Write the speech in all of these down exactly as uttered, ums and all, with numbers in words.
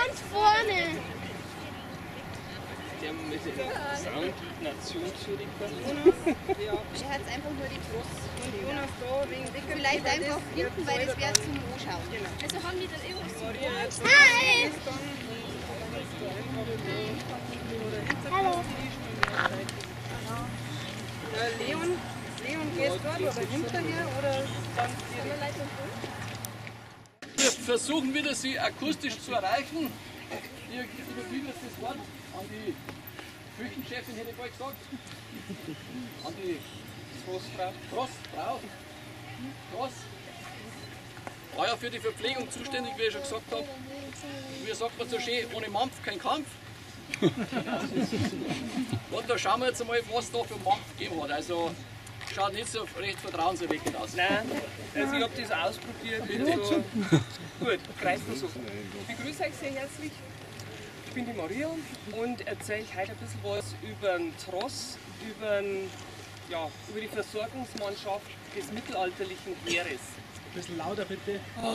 ganz vorne. Der mit dem Sound Nation zurückkommt. Er hat einfach nur die Trost. Und Jonas da wegen Dicker. Vielleicht einfach hinten, weil das wäre zum Anschauen. Also haben die dann irgendwas zu tun? Hi! Hallo. Äh, Leon, Leon geht dort oder hinterher oder dann Wir versuchen wieder, sie akustisch zu erreichen. Wir übergeben jetzt das Wort an die Küchenchefin, hätte ich bald gesagt. An die Frostfrau. Frostfrau. Frost. War ja für die Verpflegung zuständig, wie ich schon gesagt habe. Wie sagt man so schön, ohne Mampf kein Kampf. Und da schauen wir jetzt einmal, was da für Mampf gegeben hat. Also schaut nicht so recht vertrauenserweckend aus. Nein, also ich habe das ausprobiert. So. Gut, kreist du so. Ich begrüße euch sehr herzlich. Ich bin die Maria und erzähle euch heute ein bisschen was über den Tross, über, den, ja, über die Versorgungsmannschaft des mittelalterlichen Heeres. Ein bisschen lauter bitte. Oh.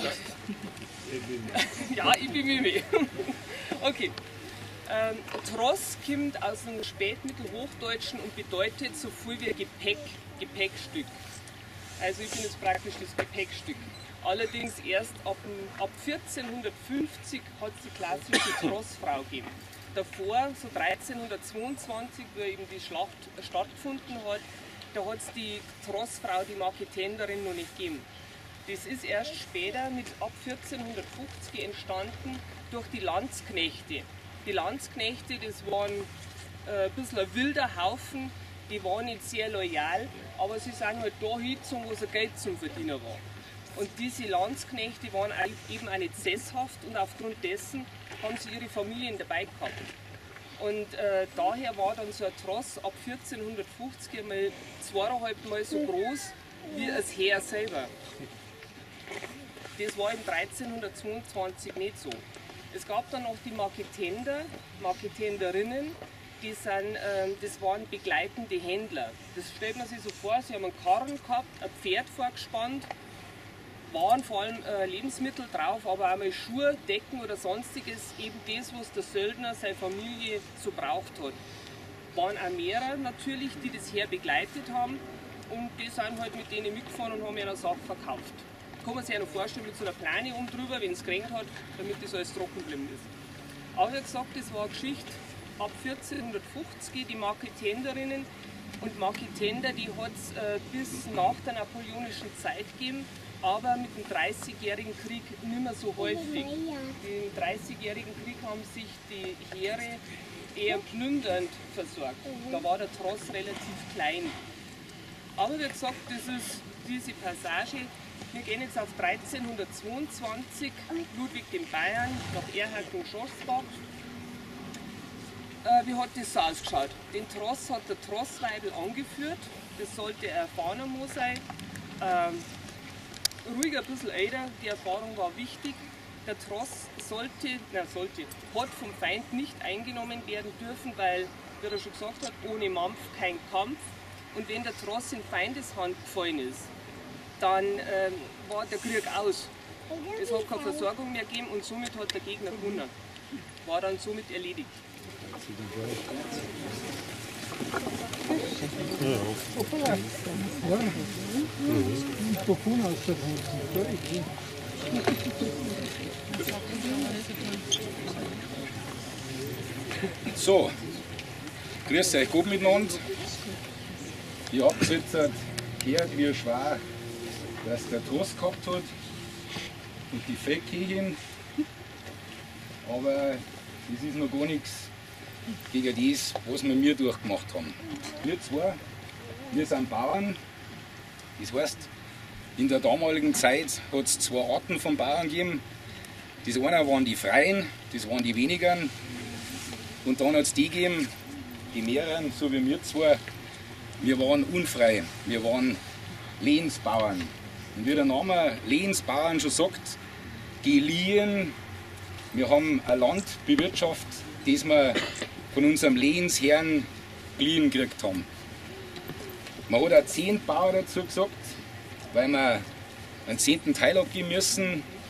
Ja, ich bin Mimi. Okay. Ähm, Tross kommt aus dem Spätmittelhochdeutschen und bedeutet so viel wie Gepäck, Gepäckstück. Also ich bin jetzt praktisch das Gepäckstück. Allerdings erst ab, ab vierzehnhundertfünfzig hat es die klassische Trossfrau gegeben. Davor, so dreizehnhundertzweiundzwanzig, wo eben die Schlacht stattgefunden hat, da hat es die Trossfrau, die Marketenderin, noch nicht gegeben. Das ist erst später mit ab vierzehnhundertfünfzig entstanden durch die Landsknechte. Die Landsknechte, das waren äh, ein bisschen ein wilder Haufen, die waren nicht sehr loyal, aber sie sind halt da hingezogen, wo sie Geld zum Verdienen war. Und diese Landsknechte waren eben auch nicht sesshaft und aufgrund dessen haben sie ihre Familien dabei gehabt. Und äh, daher war dann so ein Tross ab vierzehnhundertfünfzig einmal zweieinhalb Mal so groß wie das Heer selber. Das war im dreizehnhundertzweiundzwanzig nicht so. Es gab dann noch die Marketender, Marketenderinnen, die sind, äh, das waren begleitende Händler. Das stellt man sich so vor, sie haben einen Karren gehabt, ein Pferd vorgespannt, waren vor allem äh, Lebensmittel drauf, aber auch mal Schuhe, Decken oder sonstiges, eben das, was der Söldner, seine Familie so braucht hat. Waren auch mehrere natürlich, die das Heer begleitet haben und die sind halt mit denen mitgefahren und haben ihre Sachen verkauft. Kann man sich ja noch vorstellen, mit so einer Plane um drüber, wenn es geregnet hat, damit das alles trocken geblieben ist. Aber wie gesagt, das war eine Geschichte ab vierzehnhundertfünfzig, die Marketenderinnen. Und Marketender, die hat es äh, bis nach der napoleonischen Zeit gegeben, aber mit dem dreißigjährigen Krieg nicht mehr so häufig. Im dreißigjährigen Krieg haben sich die Heere eher plündernd versorgt. Da war der Tross relativ klein. Aber wie gesagt, das ist diese Passage. Wir gehen jetzt auf dreizehnhundertzweiundzwanzig, Ludwig den Bayern, nach Erhard und Schossbach. Äh, wie hat das so ausgeschaut? Den Tross hat der Trossweibel angeführt, das sollte ein erfahrener Mann sein. Ähm, ruhig ein bisschen älter, die Erfahrung war wichtig. Der Tross sollte, na, sollte, hat vom Feind nicht eingenommen werden dürfen, weil, wie er schon gesagt hat, ohne Mampf kein Kampf. Und wenn der Tross in Feindeshand gefallen ist, dann ähm, war der Krieg aus. Es hat keine Versorgung mehr gegeben und somit hat der Gegner gewonnen. War dann somit erledigt. So, grüß euch gut miteinander. Ich habe jetzt gehört, wie schwer dass der Tross gehabt hat und die Fettkächen. Aber das ist noch gar nichts gegen das, was wir mir durchgemacht haben. Wir zwei, wir sind Bauern. Das heißt, in der damaligen Zeit hat es zwei Arten von Bauern gegeben. Das eine waren die Freien, das waren die wenigen. Und dann hat es die gegeben, die mehreren, so wie wir zwei. Wir waren unfrei, wir waren Lehnsbauern. Und wie der Name Lehnsbauern schon sagt, geliehen. Wir haben ein Land bewirtschaftet, das wir von unserem Lehnsherrn geliehen gekriegt haben. Man hat auch zehn Bauern dazu gesagt, weil wir einen zehnten Teil abgeben müssen.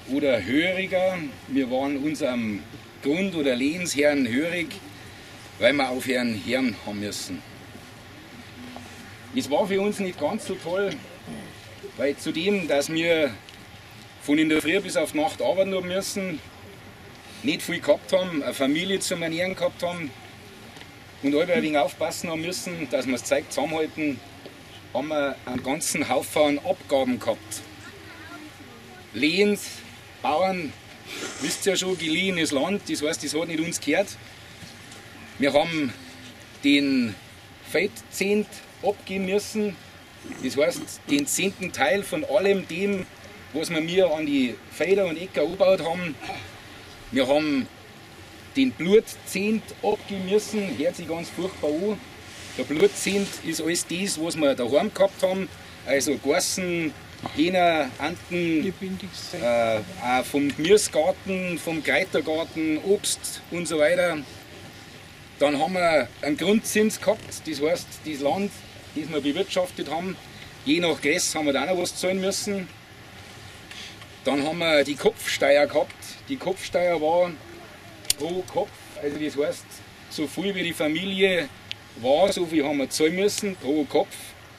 oder Höriger. Wir waren unserem Grund- oder Lehensherrn hörig, weil wir auf ihren Herrn haben müssen. Es war für uns nicht ganz so toll, weil zudem, dass wir von in der Früh bis auf die Nacht arbeiten haben müssen, nicht viel gehabt haben, eine Familie zum Ernähren gehabt haben und alle ein wenig aufpassen haben müssen, dass wir das Zeug zusammenhalten, haben wir einen ganzen Haufen Abgaben gehabt. Lehens, Bauern, wisst ihr ja schon, geliehenes Land, das heißt, das hat nicht uns gehört. Wir haben den Feldzehnt abgeben müssen, das heißt, den zehnten Teil von allem dem, was wir mir an die Felder und Äcker angebaut haben. Wir haben den Blutzehnt abgeben müssen, hört sich ganz furchtbar an. Der Blutzehnt ist alles das, was wir daheim gehabt haben, also Gassen, Hähner, Enten, äh, auch vom Gemüsegarten, vom Kräutergarten, Obst und so weiter. Dann haben wir einen Grundzins gehabt, das heißt, das Land, das wir bewirtschaftet haben, je nach Größe haben wir da auch noch was zahlen müssen. Dann haben wir die Kopfsteuer gehabt. Die Kopfsteuer war pro Kopf, also das heißt, so viel wie die Familie war, so viel haben wir zahlen müssen pro Kopf.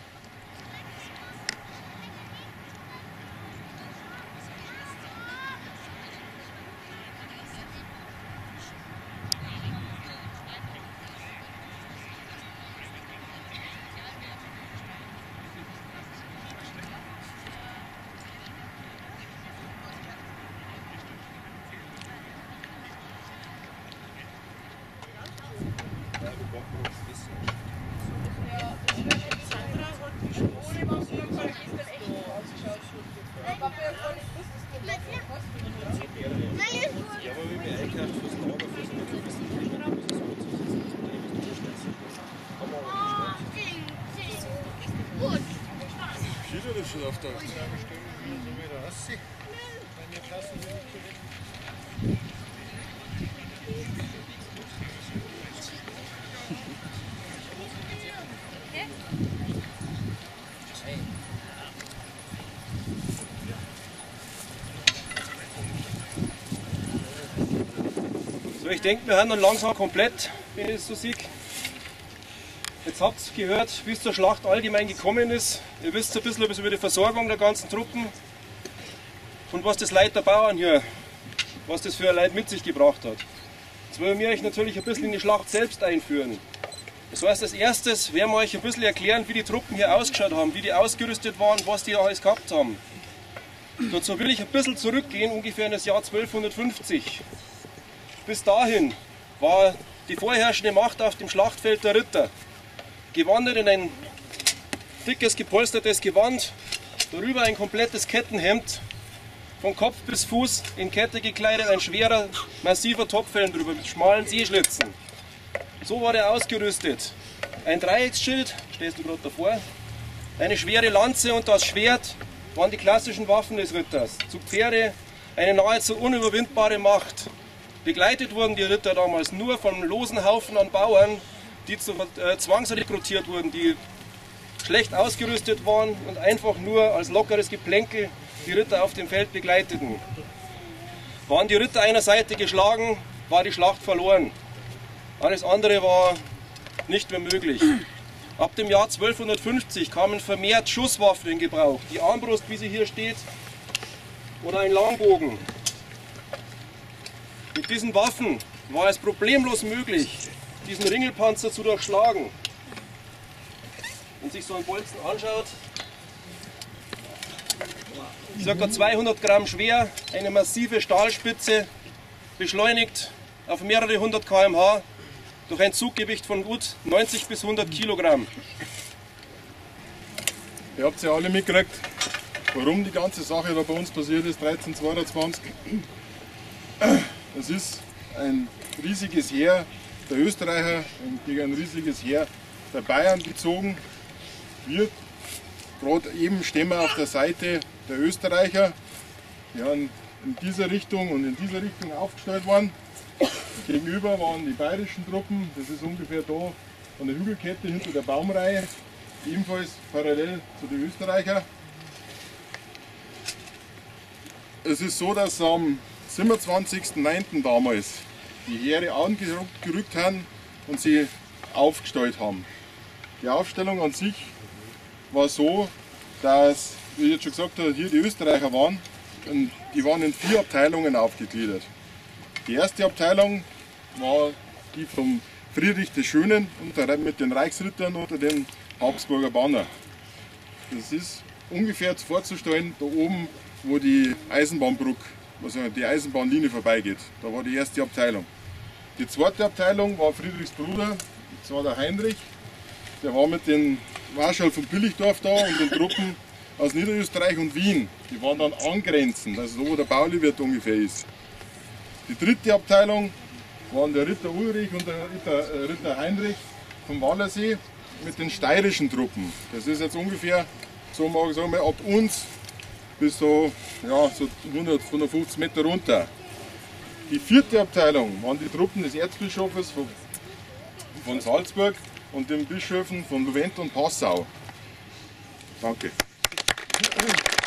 So, ich denke, wir haben dann langsam komplett, wenn ich es so sehe. Jetzt habt ihr gehört, wie es zur Schlacht allgemein gekommen ist. Ihr wisst ein bisschen über die Versorgung der ganzen Truppen und was das Leid der Bauern hier, was das für ein Leid mit sich gebracht hat. Jetzt wollen wir euch natürlich ein bisschen in die Schlacht selbst einführen. Das heißt, als erstes werden wir euch ein bisschen erklären, wie die Truppen hier ausgeschaut haben, wie die ausgerüstet waren, was die alles gehabt haben. Dazu will ich ein bisschen zurückgehen, ungefähr in das Jahr zwölfhundertfünfzig. Bis dahin war die vorherrschende Macht auf dem Schlachtfeld der Ritter. Gewandert in ein dickes, gepolstertes Gewand, darüber ein komplettes Kettenhemd, von Kopf bis Fuß in Kette gekleidet, ein schwerer, massiver Topfhelm drüber mit schmalen Sehschlitzen. So war er ausgerüstet. Ein Dreiecksschild, stehst du gerade davor, eine schwere Lanze und das Schwert waren die klassischen Waffen des Ritters. Zu Pferde eine nahezu unüberwindbare Macht. Begleitet wurden die Ritter damals nur von losen Haufen an Bauern, die zu, äh, zwangsrekrutiert wurden, die schlecht ausgerüstet waren und einfach nur als lockeres Geplänkel die Ritter auf dem Feld begleiteten. Waren die Ritter einer Seite geschlagen, war die Schlacht verloren. Alles andere war nicht mehr möglich. Ab dem Jahr zwölfhundertfünfzig kamen vermehrt Schusswaffen in Gebrauch. Die Armbrust, wie sie hier steht, oder ein Langbogen. Mit diesen Waffen war es problemlos möglich, diesen Ringelpanzer zu durchschlagen. Wenn man sich so einen Bolzen anschaut, ca. zweihundert Gramm schwer, eine massive Stahlspitze, beschleunigt auf mehrere hundert Kilometer pro Stunde durch ein Zuggewicht von gut neunzig bis hundert Kilogramm. Ihr habt ja alle mitgekriegt, warum die ganze Sache da bei uns passiert ist, dreizehnhundertzweiundzwanzig. Es ist ein riesiges Heer der Österreicher gegen ein riesiges Heer der Bayern gezogen. Wir gerade eben stehen wir auf der Seite der Österreicher. Wir haben in dieser Richtung und in dieser Richtung aufgestellt worden. Gegenüber waren die bayerischen Truppen, das ist ungefähr da an der Hügelkette hinter der Baumreihe, ebenfalls parallel zu den Österreichern. es ist so, dass am siebenundzwanzigsten neunten damals die Heere angerückt haben und sie aufgestellt haben. Die Aufstellung an sich war so, dass, wie ich jetzt schon gesagt habe, hier die Österreicher waren. Und die waren in vier Abteilungen aufgegliedert. Die erste Abteilung war die vom Friedrich des Schönen unter, mit den Reichsrittern unter dem Habsburger Banner. Das ist ungefähr vorzustellen, da oben, wo die Eisenbahnbrücke, also die Eisenbahnlinie vorbeigeht. Da war die erste Abteilung. Die zweite Abteilung war Friedrichs Bruder, das war der Heinrich. Der war mit den Marschall von Billigdorf da und den Truppen aus Niederösterreich und Wien. Die waren dann angrenzend, also so wo der Pauliwirt ungefähr ist. Die dritte Abteilung waren der Ritter Ulrich und der Ritter, äh, Ritter Heinrich vom Wallersee mit den steirischen Truppen. Das ist jetzt ungefähr, so mag ich sagen, ab uns bis so, ja, so hundert, hundertfünfzig Meter runter. Die vierte Abteilung waren die Truppen des Erzbischofes von, von Salzburg und den Bischöfen von Luvent und Passau. Danke.